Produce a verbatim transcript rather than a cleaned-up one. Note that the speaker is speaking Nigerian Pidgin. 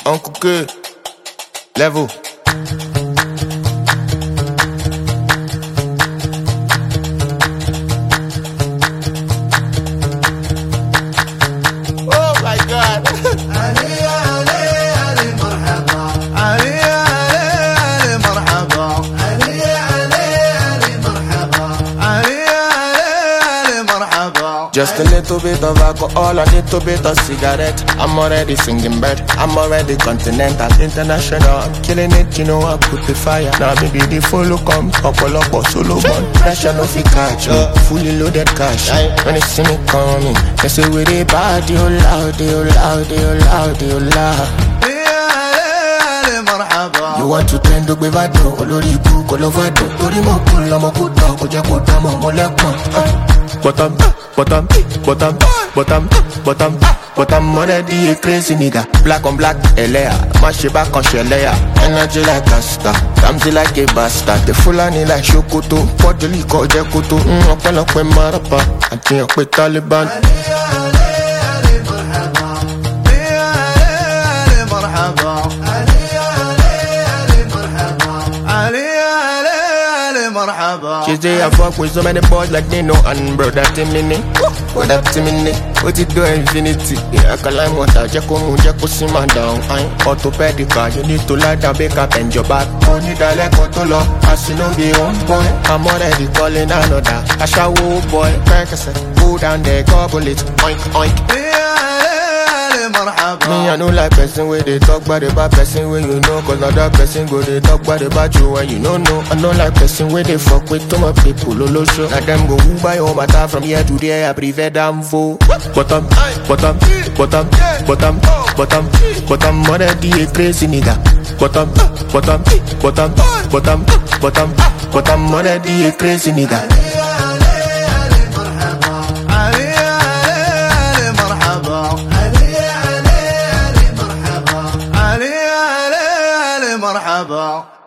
Uncle Good. Level. Oh my God. علي علي علي مرحبا علي علي علي مرحبا علي علي علي مرحبا علي علي علي مرحبا. Just a little bit of alcohol, a little bit of cigarette. I'm already singing bird. I'm already continental, international. I'm killing it, you know I put the fire. Now maybe the follow come, couple up or solo one. Pressure no fi catch me, fully loaded cash. When they see me coming, they say we the party, oh loud, oh loud, oh loud, oh loud. You want to tend to be vado, olori ibu ko lo vado. Tori mo kun lo mo ku to, ko je ko ta mo mo lekun. Bottom, bottom, bottom, bottom, bottom, bottom. Already a crazy nigga. Black on black, Elea. Mash it back on Shelea. Energy like a star, Kamzi like a bastard. The Fulani like Shokoto, Podoli ko je koto. Mm, open up with Marapa, I think up with Taliban. She say I fuck with so many boys like they know and bro that Timini. What that Timini? What you do infinity? Yeah, I can like water, Jacko Moon, Jacko Sima down. I'm orthopedic, you need to light and bake up and your back. Only the leg to law, I see no be on boy. I'm already calling another. I shall woo boy, Percocet, go down there, gobble it, oink oink. Me, I know like person where they talk about the bad person where you know. Cause other person go they talk about the bad you when you don't know. I know like person where they fuck with too much people, lolo show. Now them go who buy all my time from here to there, I prefer them for bottom, bottom, bottom, bottom, bottom, bottom, already a crazy nigga. Bottom, bottom, bottom, bottom, bottom, bottom, already a crazy nigga. مرحبا